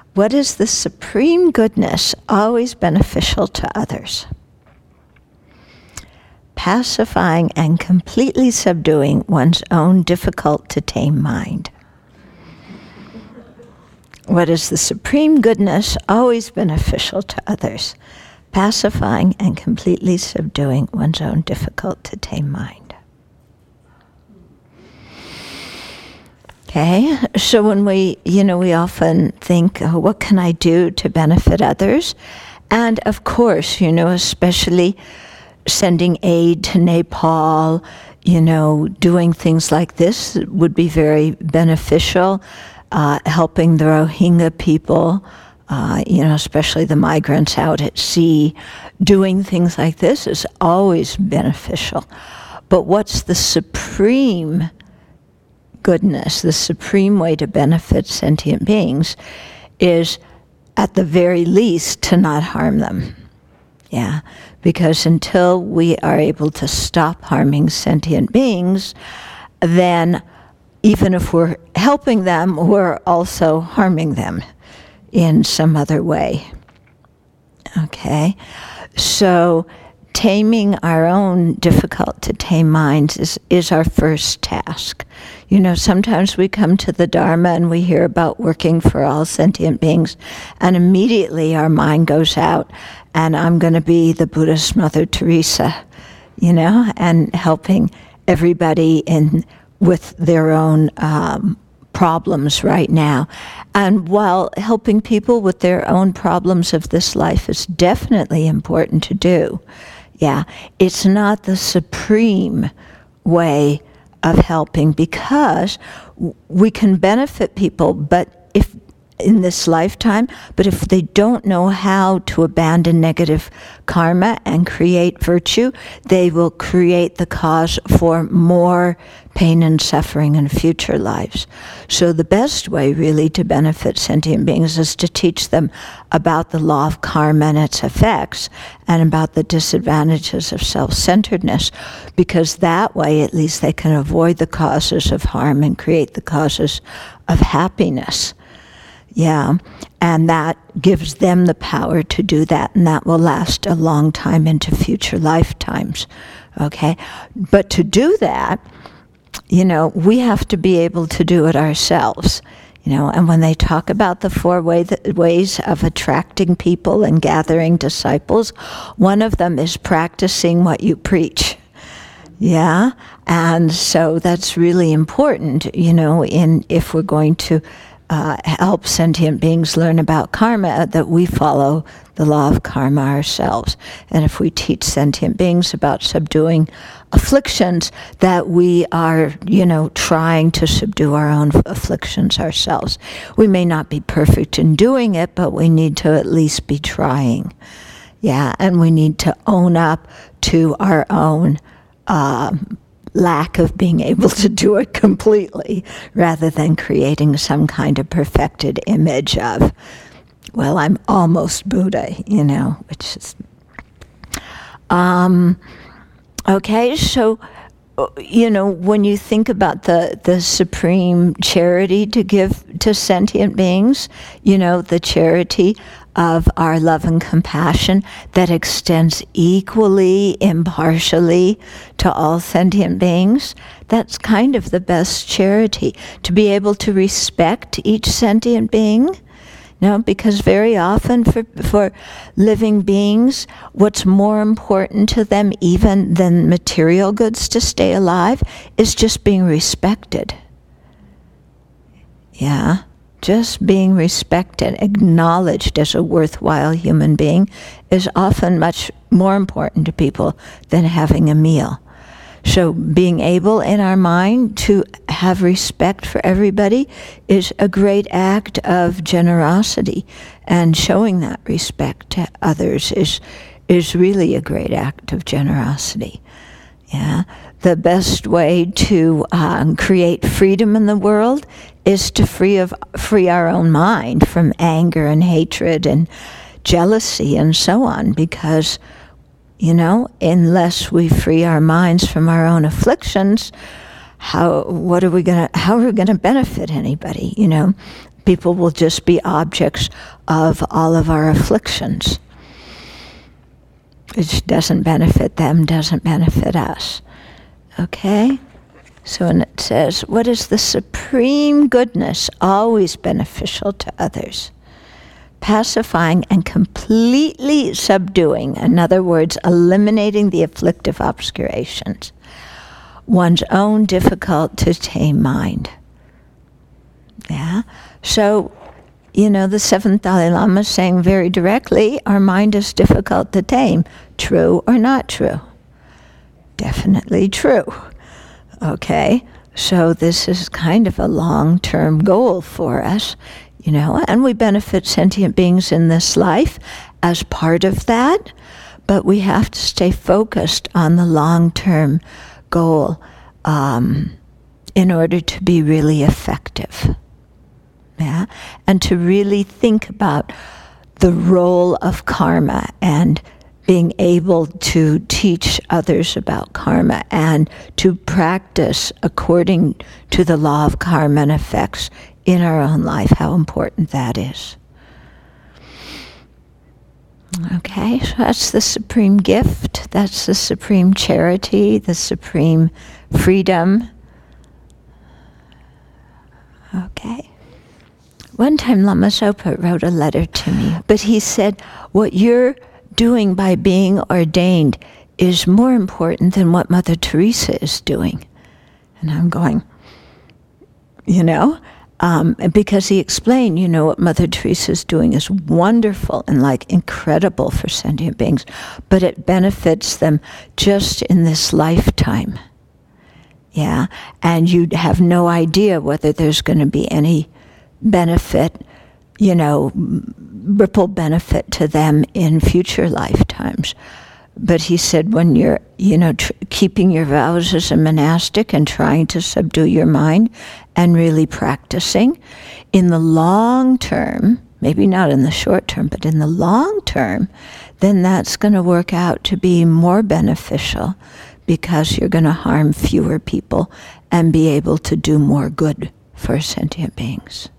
What is the supreme goodness always beneficial to others? Pacifying and completely subduing one's own difficult-to-tame mind. What is the supreme goodness always beneficial to others? Pacifying and completely subduing one's own difficult-to-tame mind. Okay, so when we often think, oh, what can I do to benefit others? And of course, especially sending aid to Nepal, doing things like this would be very beneficial. Helping the Rohingya people, especially the migrants out at sea, doing things like this is always beneficial. But what's the supreme goodness, the supreme way to benefit sentient beings is, at the very least, to not harm them. Yeah, because until we are able to stop harming sentient beings, then even if we're helping them, we're also harming them in some other way. Okay, so taming our own difficult-to-tame minds is our first task. Sometimes we come to the Dharma and we hear about working for all sentient beings, and immediately our mind goes out, and I'm going to be the Buddhist Mother Teresa, and helping everybody with their own problems right now. And while helping people with their own problems of this life is definitely important to do, it's not the supreme way of helping, because we can benefit people, but if in this lifetime, but if they don't know how to abandon negative karma and create virtue, they will create the cause for more pain and suffering in future lives. So the best way really to benefit sentient beings is to teach them about the law of karma and its effects, and about the disadvantages of self-centeredness, because that way at least they can avoid the causes of harm and create the causes of happiness. Yeah, and that gives them the power to do that, and that will last a long time into future lifetimes, okay? But to do that, we have to be able to do it ourselves, and when they talk about the four ways of attracting people and gathering disciples, one of them is practicing what you preach. Yeah, and so that's really important, if we're going to help sentient beings learn about karma, that we follow the law of karma ourselves. And if we teach sentient beings about subduing afflictions, that we are, trying to subdue our own afflictions ourselves. We may not be perfect in doing it, but we need to at least be trying. Yeah, and we need to own up to our own lack of being able to do it completely, rather than creating some kind of perfected image of, well, I'm almost Buddha, which is... Okay, so, when you think about the supreme charity to give to sentient beings, the charity of our love and compassion that extends equally, impartially to all sentient beings, that's kind of the best charity, to be able to respect each sentient being. Because very often for living beings, what's more important to them even than material goods to stay alive is just being respected. Yeah, just being respected, acknowledged as a worthwhile human being is often much more important to people than having a meal. So being able in our mind to have respect for everybody is a great act of generosity, and showing that respect to others is really a great act of generosity. Yeah, the best way to create freedom in the world is to free our own mind from anger and hatred and jealousy and so on, because unless we free our minds from our own afflictions, how are we gonna benefit anybody? people will just be objects of all of our afflictions, which doesn't benefit them, doesn't benefit us. Okay? So when it says, what is the supreme goodness always beneficial to others? Pacifying and completely subduing, in other words, eliminating the afflictive obscurations, one's own difficult to tame mind. Yeah? So, the seventh Dalai Lama is saying very directly, our mind is difficult to tame. True or not true? Definitely true. Okay? So this is kind of a long-term goal for us, and we benefit sentient beings in this life as part of that, but we have to stay focused on the long-term goal in order to be really effective. Yeah? And to really think about the role of karma and being able to teach others about karma and to practice according to the law of karma and effects in our own life, how important that is. Okay, so that's the supreme gift, that's the supreme charity, the supreme freedom. Okay. One time Lama Zopa wrote a letter to me, but he said, what you're doing by being ordained is more important than what Mother Teresa is doing. And I'm going, because he explained, what Mother Teresa is doing is wonderful and incredible for sentient beings, but it benefits them just in this lifetime. Yeah, and you'd have no idea whether there's going to be any benefit, ripple benefit to them in future lifetimes. But he said when you're, keeping your vows as a monastic and trying to subdue your mind and really practicing, in the long term, maybe not in the short term, but in the long term, then that's going to work out to be more beneficial because you're going to harm fewer people and be able to do more good for sentient beings.